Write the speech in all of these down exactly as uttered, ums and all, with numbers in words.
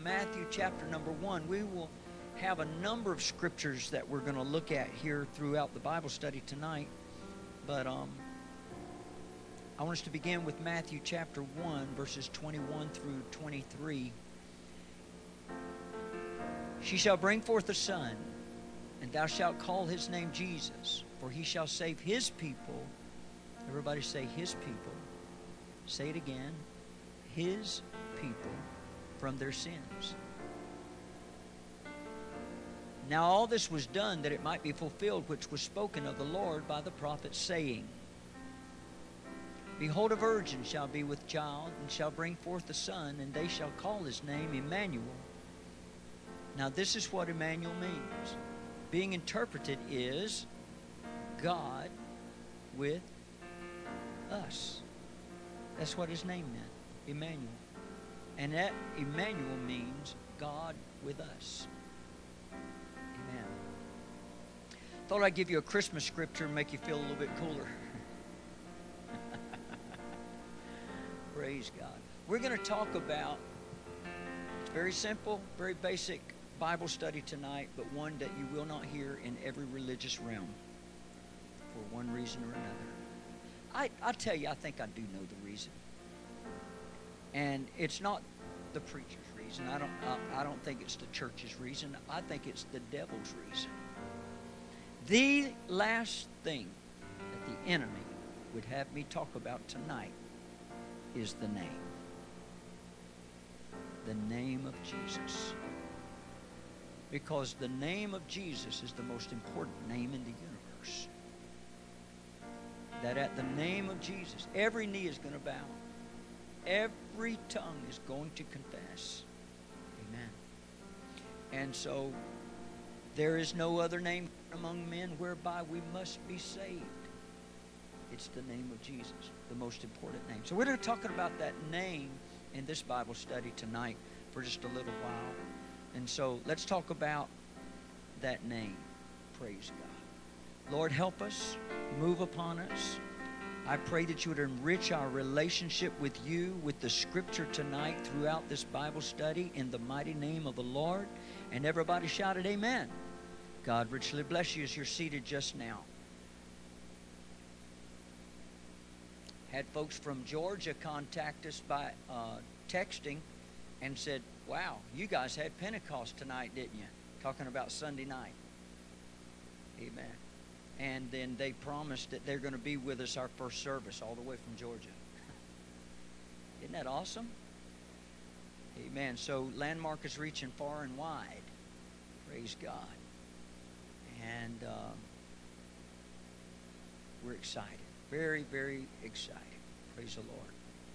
Matthew chapter number one. We will have a number of scriptures that we're going to look at here throughout the Bible study tonight. But um, I want us to begin with Matthew chapter one, verses twenty-one through twenty-three. She shall bring forth a son, and thou shalt call his name Jesus, for he shall save his people. Everybody say his people. Say it again. His people from their sins. Now all this was done that it might be fulfilled which was spoken of the Lord by the prophet, saying, Behold, a virgin shall be with child, and shall bring forth a son, and they shall call his name Emmanuel. Now this is what Emmanuel means. Being interpreted is God with us. That's what his name meant, Emmanuel. And that Emmanuel means God with us. Amen. Thought I'd give you a Christmas scripture and make you feel a little bit cooler. Praise God. We're going to talk about, it's very simple, very basic Bible study tonight, but one that you will not hear in every religious realm for one reason or another. I, I tell you, I think I do know the reason. And it's not the preacher's reason. I don't, I, I don't think it's the church's reason. I think it's the devil's reason. The last thing that the enemy would have me talk about tonight is the name. The name of Jesus. Because the name of Jesus is the most important name in the universe. That at the name of Jesus, every knee is going to bow. Every tongue is going to confess. Amen. And so, there is no other name among men whereby we must be saved. It's the name of Jesus, the most important name. So we're going to be talking about that name in this Bible study tonight for just a little while. And so, let's talk about that name. Praise God. Lord, help us. Move upon us. I pray that you would enrich our relationship with you, with the scripture tonight throughout this Bible study in the mighty name of the Lord. And everybody shouted amen. God richly bless you as you're seated just now. Had folks from Georgia contact us by uh, texting and said, wow, you guys had Pentecost tonight, didn't you? Talking about Sunday night. Amen. And then they promised that they're going to be with us our first service all the way from Georgia. Isn't that awesome? Amen. So Landmark is reaching far and wide. Praise God. And um, we're excited. Very, very excited. Praise the Lord.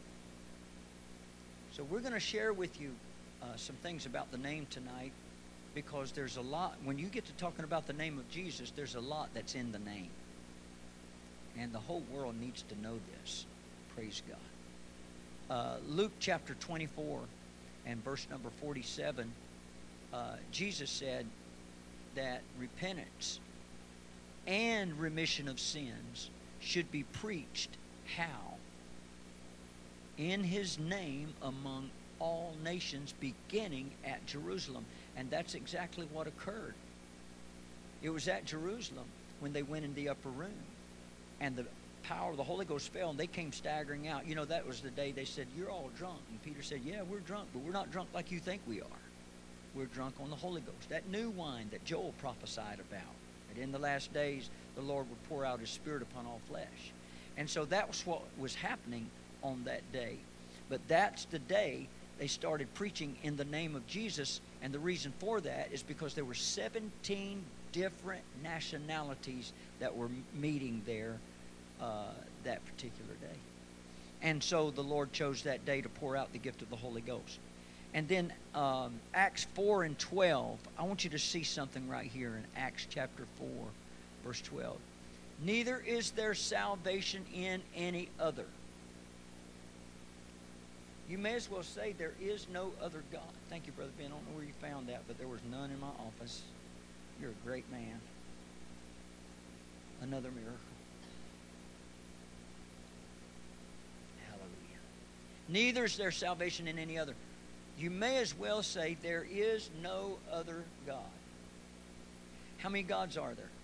So we're going to share with you uh, some things about the name tonight. Because there's a lot, when you get to talking about the name of Jesus, there's a lot that's in the name. And the whole world needs to know this. Praise God. Uh, Luke chapter twenty-four and verse number forty-seven, uh, Jesus said that repentance and remission of sins should be preached how? In his name among all nations, beginning at Jerusalem. And that's exactly what occurred. It was at Jerusalem when they went in the upper room. And the power of the Holy Ghost fell and they came staggering out. You know, that was the day they said, you're all drunk. And Peter said, yeah, we're drunk, but we're not drunk like you think we are. We're drunk on the Holy Ghost. That new wine that Joel prophesied about. That in the last days, the Lord would pour out his Spirit upon all flesh. And so that was what was happening on that day. But that's the day they started preaching in the name of Jesus, and the reason for that is because there were seventeen different nationalities that were meeting there uh, that particular day. And so the Lord chose that day to pour out the gift of the Holy Ghost. And then um, Acts four and twelve, I want you to see something right here in Acts chapter four, verse twelve. Neither is there salvation in any other. You may as well say there is no other God. Thank you, Brother Ben. I don't know where you found that, but there was none in my office. You're a great man. Another miracle. Hallelujah. Neither is there salvation in any other. You may as well say there is no other God. How many gods are there?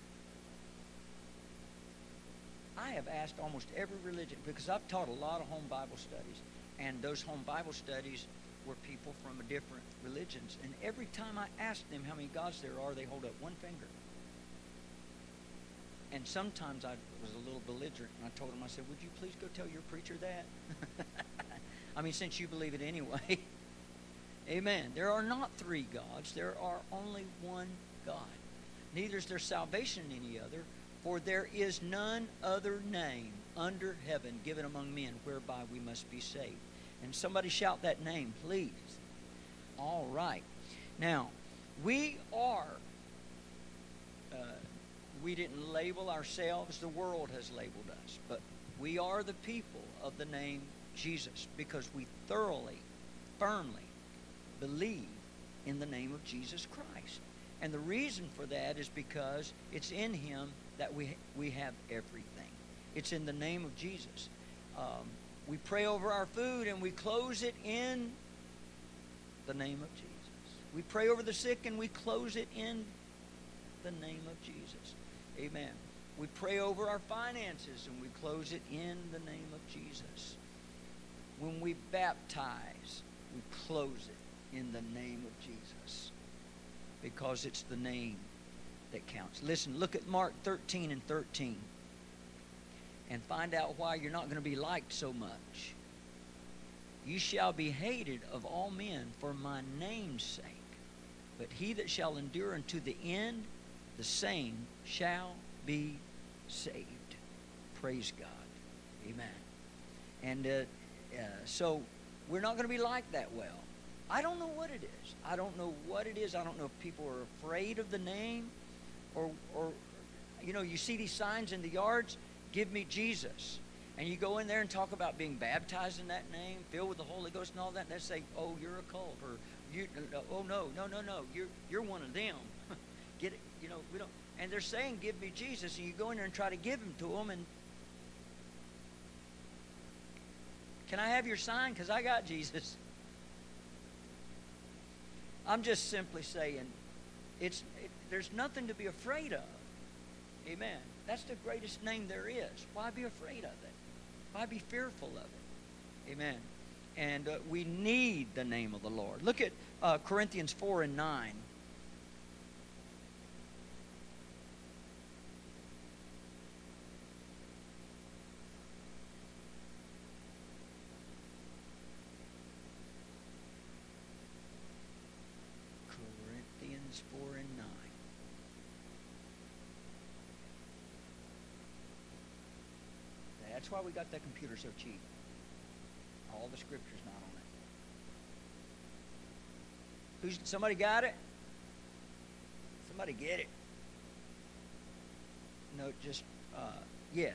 I have asked almost every religion, because I've taught a lot of home Bible studies, and those home Bible studies were people from different religions, and every time I asked them how many gods there are, they hold up one finger. And sometimes I was a little belligerent, and I told them, I said, would you please go tell your preacher that? I mean, since you believe it anyway. Amen. There are not three gods. There are only one God. Neither is there salvation in any other, for there is none other name under heaven given among men whereby we must be saved. And somebody shout that name, please. All right. Now, we are, uh, we didn't label ourselves. The world has labeled us. But we are the people of the name Jesus because we thoroughly, firmly believe in the name of Jesus Christ. And the reason for that is because it's in Him that we we have everything. It's in the name of Jesus. Um, we pray over our food and we close it in the name of Jesus. We pray over the sick and we close it in the name of Jesus. Amen. We pray over our finances and we close it in the name of Jesus. When we baptize, we close it in the name of Jesus, because it's the name that counts. Listen, look at Mark thirteen and thirteen and find out why you're not going to be liked so much. You shall be hated of all men for my name's sake, but he that shall endure unto the end, the same shall be saved. Praise God. Amen. And uh, uh, so we're not going to be liked that well. I don't know what it is. I don't know what it is. I don't know if people are afraid of the name, or, or you know, you see these signs in the yards, give me Jesus. And you go in there and talk about being baptized in that name, filled with the Holy Ghost and all that, and they say, oh, you're a cult, or you, oh, no, no, no, no, you're, you're one of them. Get it? You know, we don't. And they're saying, give me Jesus, and you go in there and try to give him to them, and can I have your sign? Because I got Jesus. I'm just simply saying, it's it, there's nothing to be afraid of. Amen. That's the greatest name there is. Why be afraid of it? Why be fearful of it? Amen. And uh, we need the name of the Lord. Look at uh, Corinthians four and nine. Corinthians four and nine. That's why we got that computer so cheap. All the scripture's not on it. Who's somebody got it? Somebody get it. No, just uh, yes.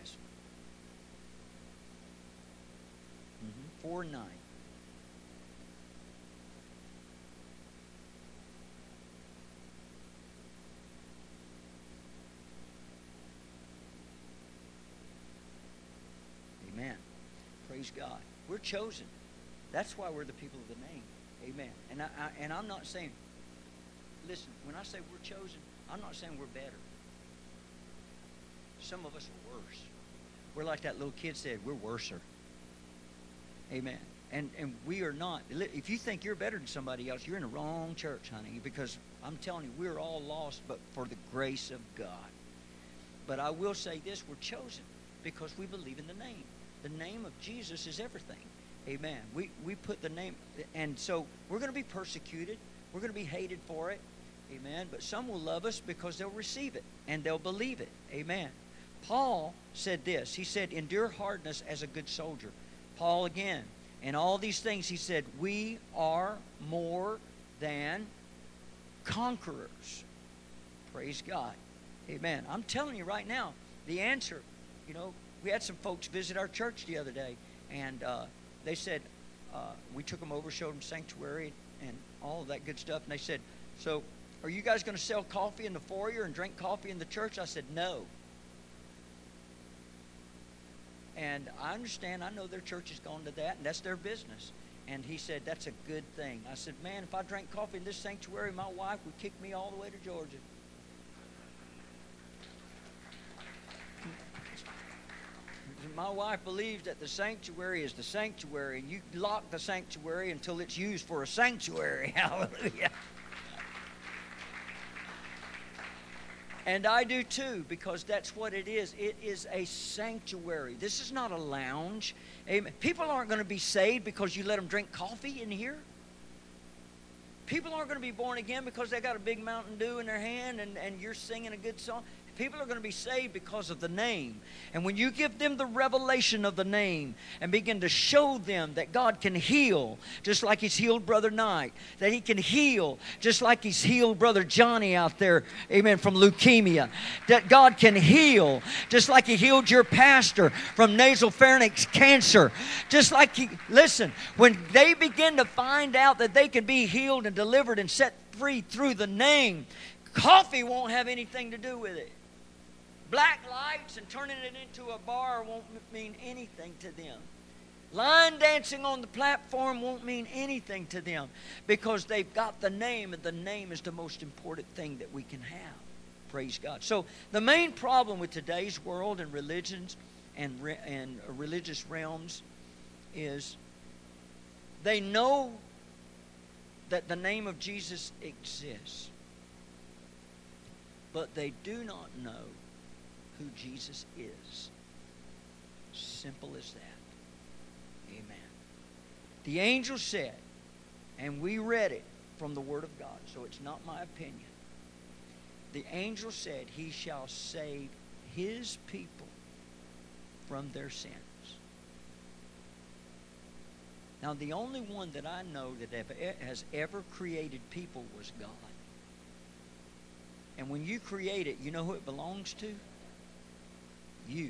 Mm-hmm. Four and nine. Amen. Praise God. We're chosen. That's why we're the people of the name. Amen. And I, I and I'm not saying, listen, when I say we're chosen, I'm not saying we're better. Some of us are worse. We're like that little kid said, we're worser. Amen. And and we are not. If you think you're better than somebody else, you're in the wrong church, honey, because I'm telling you, we're all lost but for the grace of God. But I will say this, we're chosen because we believe in the name. The name of Jesus is everything. Amen. We we put the name, and so we're going to be persecuted. We're going to be hated for it. Amen. But some will love us because they'll receive it and they'll believe it. Amen. Paul said this. He said, endure hardness as a good soldier. Paul again. And all these things, he said, we are more than conquerors. Praise God. Amen. I'm telling you right now, the answer, you know, we had some folks visit our church the other day, and uh, they said, uh, we took them over, showed them sanctuary and all of that good stuff, and they said, so are you guys going to sell coffee in the foyer and drink coffee in the church? I said, no. And I understand, I know their church has gone to that, and that's their business. And he said, that's a good thing. I said, man, if I drank coffee in this sanctuary, my wife would kick me all the way to Georgia. My wife believes that the sanctuary is the sanctuary, and you lock the sanctuary until it's used for a sanctuary. Hallelujah. And I do too, because that's what it is. It is a sanctuary. This is not a lounge. Amen. People aren't going to be saved because you let them drink coffee in here. People aren't going to be born again because they got a big Mountain Dew in their hand and, and you're singing a good song. People are going to be saved because of the name. And when you give them the revelation of the name and begin to show them that God can heal, just like He's healed Brother Knight, that He can heal, just like He's healed Brother Johnny out there, amen, from leukemia, that God can heal, just like He healed your pastor from nasopharynx cancer, just like He, listen, when they begin to find out that they can be healed and delivered and set free through the name, coffee won't have anything to do with it. Black lights and turning it into a bar won't mean anything to them. Line dancing on the platform won't mean anything to them because they've got the name, and the name is the most important thing that we can have. Praise God. So the main problem with today's world and religions and, re- and religious realms is they know that the name of Jesus exists, but they do not know who Jesus is. Simple as that. Amen. The angel said, and we read it from the Word of God, so it's not my opinion. The angel said, He shall save His people from their sins. Now, the only one that I know that has ever created people was God. And when you create it, you know who it belongs to? You.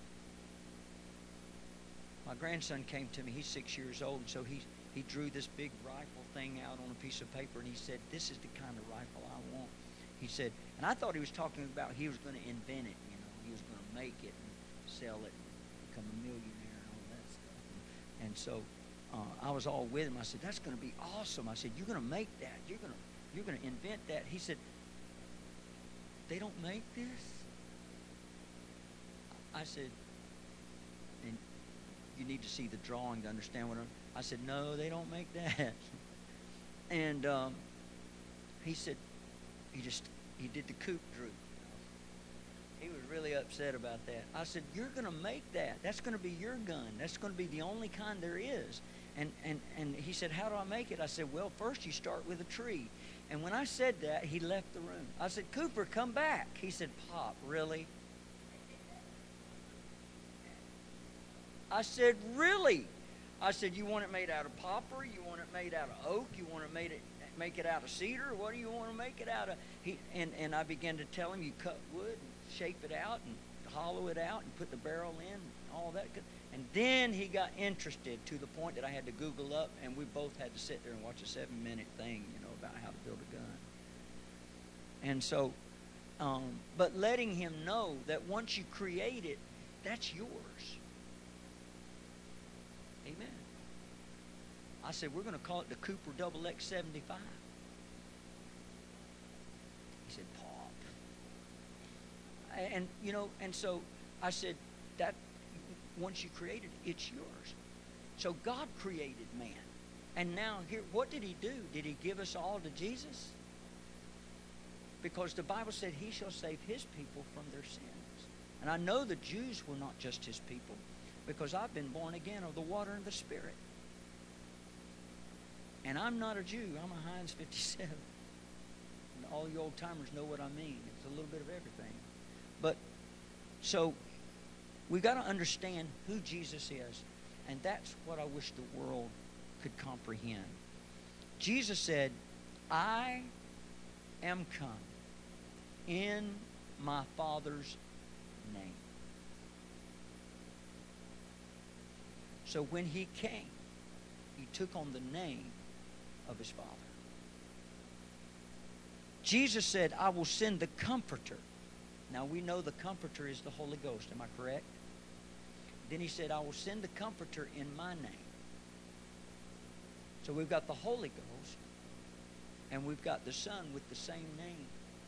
My grandson came to me. He's six years old, and so he he drew this big rifle thing out on a piece of paper, and he said, "This is the kind of rifle I want." He said, and I thought he was talking about he was going to invent it. You know, he was going to make it and sell it and become a millionaire and all that stuff. And, and so uh, I was all with him. I said, "That's going to be awesome." I said, "You're going to make that. You're going to you're going to invent that." He said, "They don't make this?" I said, and you need to see the drawing to understand what I'm... I said, "No, they don't make that." And um, he said, he just, he did the coupe droop. He was really upset about that. I said, "You're going to make that. That's going to be your gun. That's going to be the only kind there is." And, and, and he said, "How do I make it?" I said, "Well, first you start with a tree." And when I said that, he left the room. I said, "Cooper, come back." He said, "Pop, really?" I said, "Really?" I said, "You want it made out of poplar? You want it made out of oak? You want to make it make it out of cedar? What do you want to make it out of?" He and, and I began to tell him, "You cut wood and shape it out and hollow it out and put the barrel in, and all that." And then he got interested to the point that I had to Google up, and we both had to sit there and watch a seven-minute thing, you know, about how to build a gun. And so, um, but letting him know that once you create it, that's yours. Amen. I said, "We're going to call it the Cooper Double X seventy-five. He said, "Pop." And, you know, and so I said, that once you create it, it's yours. So God created man. And now here, what did He do? Did He give us all to Jesus? Because the Bible said He shall save His people from their sins. And I know the Jews were not just His people, because I've been born again of the water and the Spirit. And I'm not a Jew. I'm a Heinz fifty-seven. And all you old-timers know what I mean. It's a little bit of everything. But, so, we got to understand who Jesus is. And that's what I wish the world could comprehend. Jesus said, "I am come in my Father's name." So when He came, He took on the name of His Father. Jesus said, "I will send the Comforter." Now we know the Comforter is the Holy Ghost. Am I correct? Then He said, "I will send the Comforter in my name." So we've got the Holy Ghost, and we've got the Son with the same name.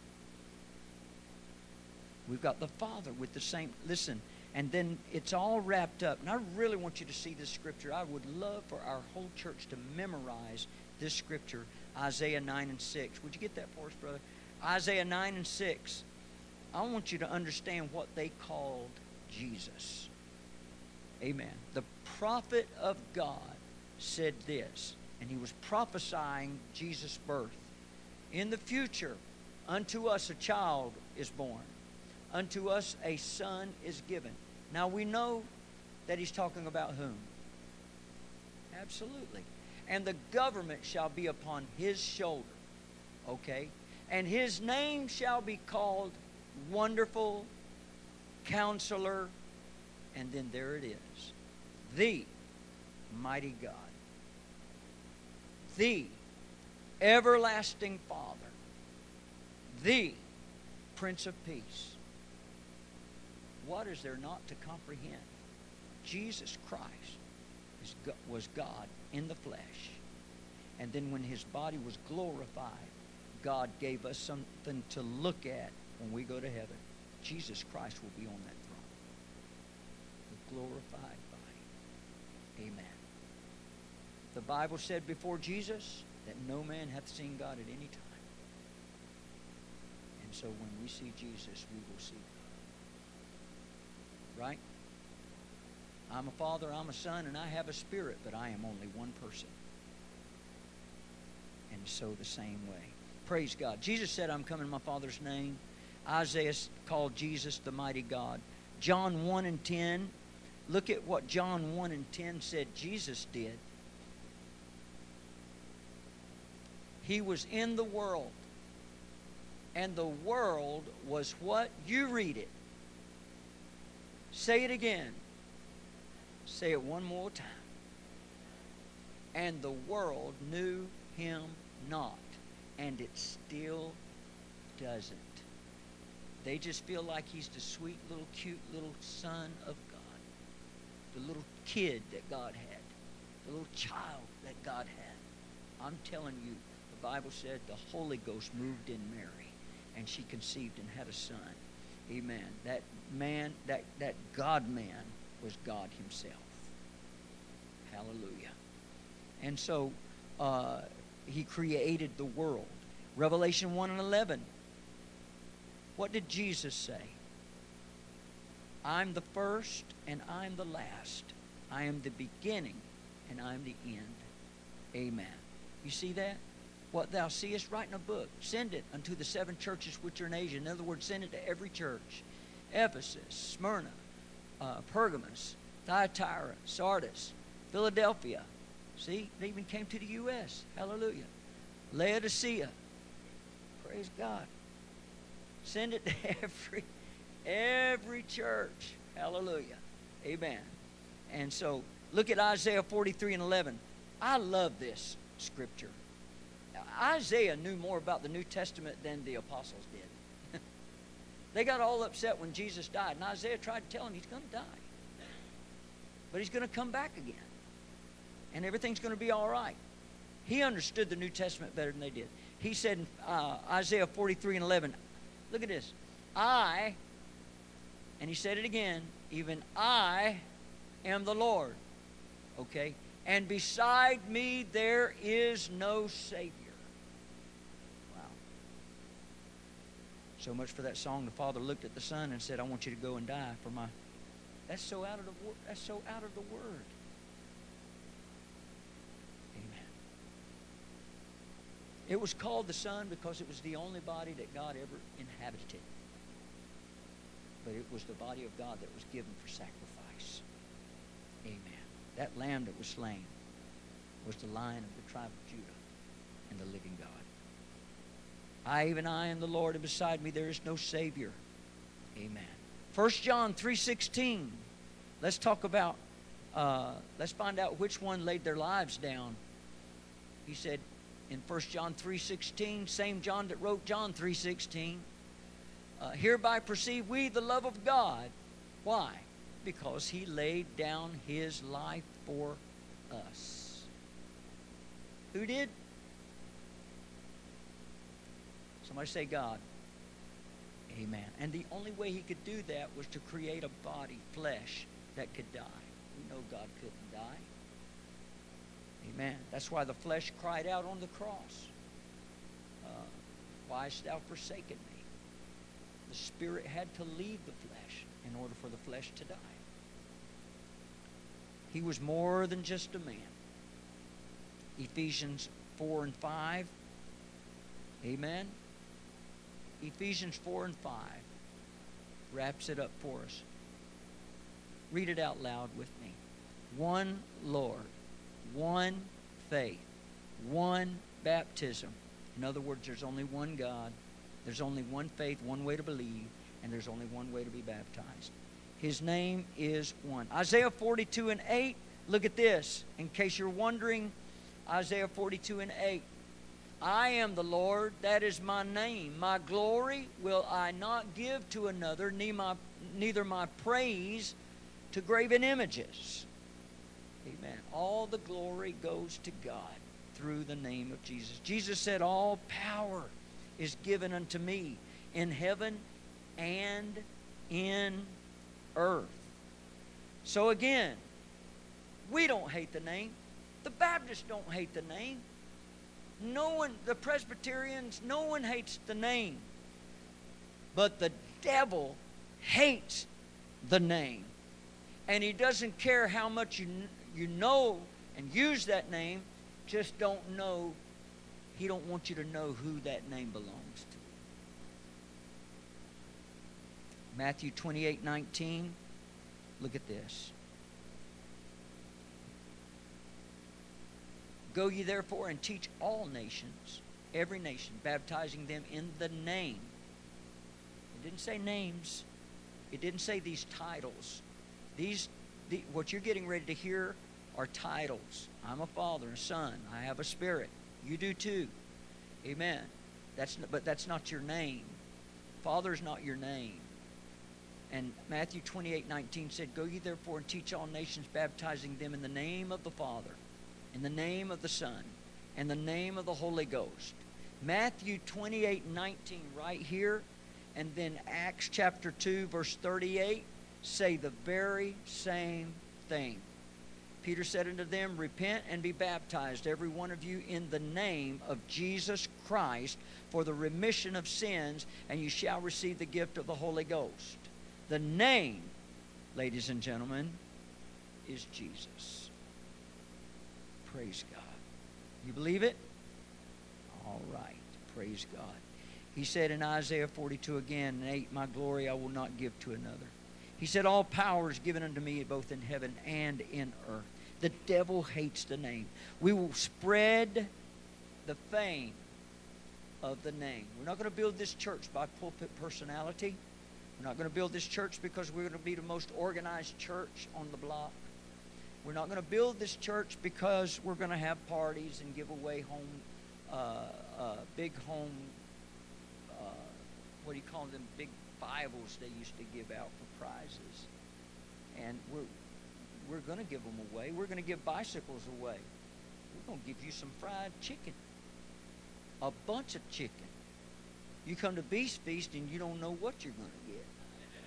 We've got the Father with the same, listen, and then it's all wrapped up. And I really want you to see this scripture. I would love for our whole church to memorize this scripture, Isaiah nine and six. Would you get that for us, brother? Isaiah nine and six. I want you to understand what they called Jesus. Amen. The prophet of God said this, and he was prophesying Jesus' birth. In the future, unto us a child is born. Unto us a son is given. Now we know that he's talking about whom? Absolutely. And the government shall be upon his shoulder. Okay? And his name shall be called Wonderful, Counselor, and then there it is. The Mighty God. The Everlasting Father. The Prince of Peace. What is there not to comprehend? Jesus Christ is, was God in the flesh. And then when his body was glorified, God gave us something to look at when we go to heaven. Jesus Christ will be on that throne. The glorified body. Amen. The Bible said before Jesus that no man hath seen God at any time. And so when we see Jesus, we will see God. Right? I'm a father, I'm a son, and I have a spirit, but I am only one person. And so the same way. Praise God. Jesus said, I'm coming in my Father's name. Isaiah called Jesus the mighty God. John one and ten. Look at what John one and ten said Jesus did. He was in the world. And the world was what? You read it. Say it again. Say it one more time. And the world knew him not. And it still doesn't. They just feel like he's the sweet little cute little son of God. The little kid that God had. The little child that God had. I'm telling you, the Bible said the Holy Ghost moved in Mary. And she conceived and had a son. Amen. That man, that, that God-man was God himself. Hallelujah. And so uh, he created the world. Revelation one and eleven. What did Jesus say? I'm the first and I'm the last. I am the beginning and I'm the end. Amen. You see that? What thou seest, write in a book. Send it unto the seven churches which are in Asia. In other words, send it to every church. Ephesus, Smyrna, uh, Pergamos, Thyatira, Sardis, Philadelphia. See, they even came to the U S Hallelujah. Laodicea. Praise God. Send it to every, every church. Hallelujah. Amen. And so, look at Isaiah forty-three and eleven. I love this scripture. Isaiah knew more about the New Testament than the apostles did. They got all upset when Jesus died. And Isaiah tried to tell him he's going to die. But he's going to come back again. And everything's going to be all right. He understood the New Testament better than they did. He said in uh, Isaiah forty-three and eleven, look at this. I, and he said it again, even I am the Lord. Okay? And beside me there is no Savior. So much for that song. The Father looked at the Son and said, I want you to go and die for my... That's so out of the word. That's so out of the Word. Amen. It was called the Son because it was the only body that God ever inhabited. But it was the body of God that was given for sacrifice. Amen. That lamb that was slain was the Lion of the tribe of Judah and the living God. I, even I, am the Lord, and beside me there is no Savior. Amen. First John three sixteen. Let's talk about, uh, let's find out which one laid their lives down. He said in First John three sixteen, same John that wrote John three sixteen, uh, hereby perceive we the love of God. Why? Because he laid down his life for us. Who did? Somebody say God. Amen. And the only way he could do that was to create a body, flesh, that could die. We know God couldn't die. Amen. That's why the flesh cried out on the cross. Uh, why hast thou forsaken me? The spirit had to leave the flesh in order for the flesh to die. He was more than just a man. Ephesians four and five. Amen. Ephesians four and five wraps it up for us. Read it out loud with me. One Lord, one faith, one baptism. In other words, there's only one God, there's only one faith, one way to believe, and there's only one way to be baptized. His name is one. Isaiah forty-two and eight, look at this. In case you're wondering, Isaiah forty-two and eight. I am the Lord, that is my name. My glory will I not give to another, neither my praise to graven images. Amen. All the glory goes to God through the name of Jesus. Jesus said, all power is given unto me in heaven and in earth. So again, we don't hate the name. The Baptists don't hate the name. No one, the Presbyterians, no one hates the name. But the devil hates the name. And he doesn't care how much you, you know and use that name. Just don't know. He don't want you to know who that name belongs to. Matthew twenty-eight nineteen. Look at this. Go ye therefore and teach all nations, every nation, baptizing them in the name. It didn't say names. It didn't say these titles. These, the, what you're getting ready to hear are titles. I'm a father, a son. I have a spirit. You do too. Amen. That's but that's not your name. Father's not your name. And Matthew twenty-eight nineteen said, go ye therefore and teach all nations, baptizing them in the name of the Father, in the name of the Son, in the name of the Holy Ghost. Matthew twenty-eight nineteen right here, and then Acts chapter two verse thirty-eight say the very same thing. Peter said unto them, repent and be baptized, every one of you, in the name of Jesus Christ, for the remission of sins, and you shall receive the gift of the Holy Ghost. The name, ladies and gentlemen, is Jesus. Praise God. You believe it? All right. Praise God. He said in Isaiah forty-two again and eight, my glory I will not give to another. He said, all power is given unto me both in heaven and in earth. The devil hates the name. We will spread the fame of the name. We're not going to build this church by pulpit personality. We're not going to build this church because we're going to be the most organized church on the block. We're not going to build this church because we're going to have parties and give away home, uh, uh, big home, uh, what do you call them, big Bibles they used to give out for prizes. And we're, we're going to give them away. We're going to give bicycles away. We're going to give you some fried chicken, a bunch of chicken. You come to Beast Feast and you don't know what you're going to get.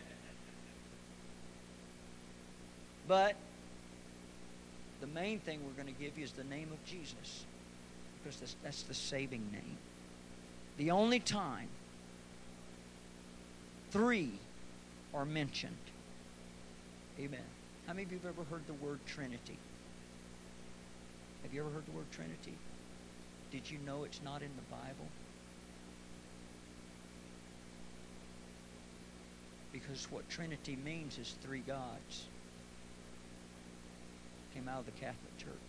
But the main thing we're going to give you is the name of Jesus, because that's, that's the saving name. The only time three are mentioned. Amen. How many of you have ever heard the word Trinity? Have you ever heard the word Trinity? Did you know it's not in the Bible? Because what Trinity means is three gods. Came out of the Catholic Church.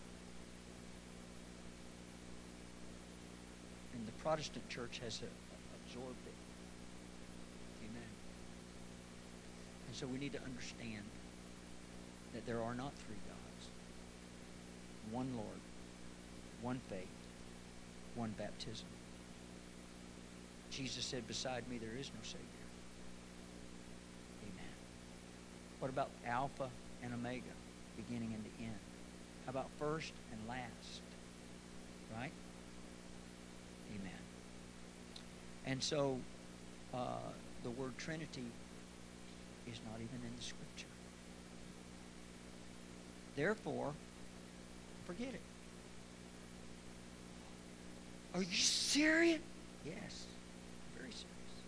And the Protestant Church has a, absorbed it. Amen. And so we need to understand that there are not three gods. One Lord, one faith, one baptism. Jesus said, beside me there is no Savior. Amen. What about Alpha and Omega, beginning and the end? How about first and last? Right? Amen. And so, uh, the word Trinity is not even in the Scripture. Therefore, forget it. Are you serious? Yes, very serious.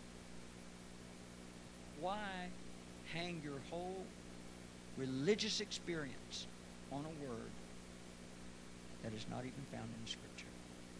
Why hang your whole religious experience on a word that is not even found in the Scripture?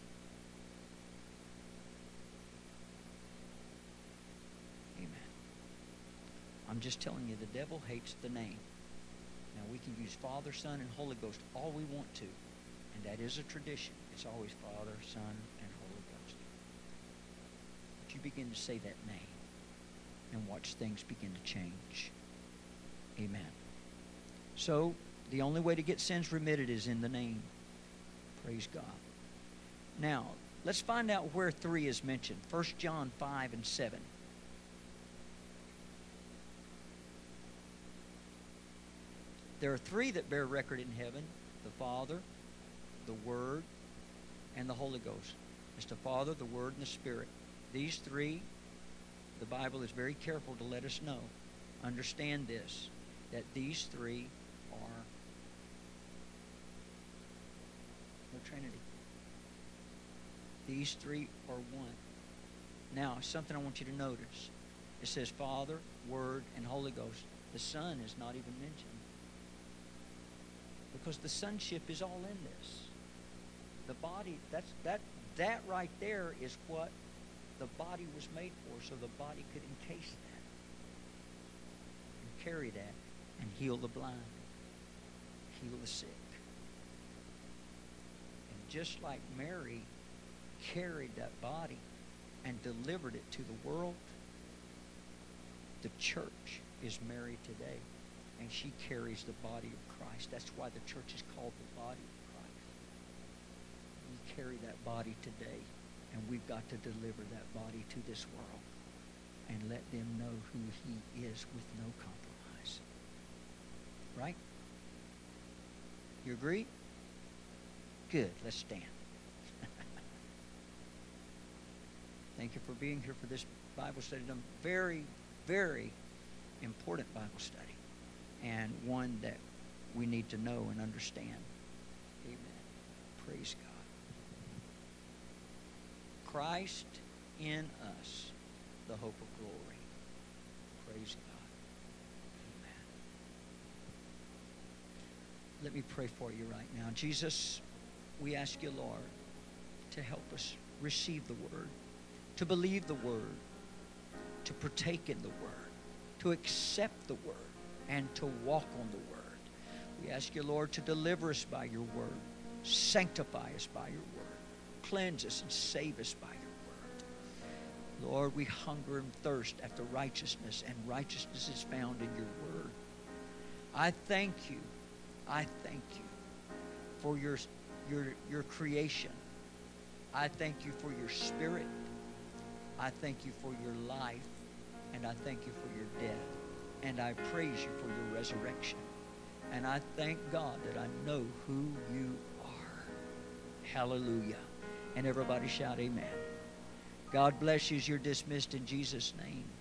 Amen. I'm just telling you, the devil hates the name. Now, we can use Father, Son, and Holy Ghost all we want to, and that is a tradition. It's always Father, Son, and Holy Ghost. But you begin to say that name and watch things begin to change. Amen. So, the only way to get sins remitted is in the name. Praise God. Now, let's find out where three is mentioned. First John five and seven. There are three that bear record in heaven: the Father, the Word, and the Holy Ghost. It's the Father, the Word, and the Spirit. These three, the Bible is very careful to let us know. Understand this, that these three are the Trinity. These three are one. Now, something I want you to notice. It says Father, Word, and Holy Ghost. The Son is not even mentioned, because the sonship is all in this. The body, that's that that right there is what the body was made for, so the body could encase that and carry that and heal the blind, heal the sick. And just like Mary carried that body and delivered it to the world, the church is Mary today, and she carries the body of Christ. That's why the church is called the body of Christ. We carry that body today, and we've got to deliver that body to this world and let them know who he is with no compromise. Right? You agree? Good. Let's stand. Thank you for being here for this Bible study. A very, very important Bible study, and one that we need to know and understand. Amen. Praise God. Christ in us, the hope of glory. Praise God. Amen. Let me pray for you right now. Jesus, we ask you, Lord, to help us receive the word, to believe the word, to partake in the word, to accept the word, and to walk on the word. We ask you, Lord, to deliver us by your word, sanctify us by your word, cleanse us and save us by your word. Lord, we hunger and thirst after righteousness, and righteousness is found in your word. I thank you, I thank you for your, your, your creation. I thank you for your spirit. I thank you for your life, and I thank you for your death, and I praise you for your resurrection. And I thank God that I know who you are. Hallelujah. And everybody shout amen. God bless you as you're dismissed in Jesus' name.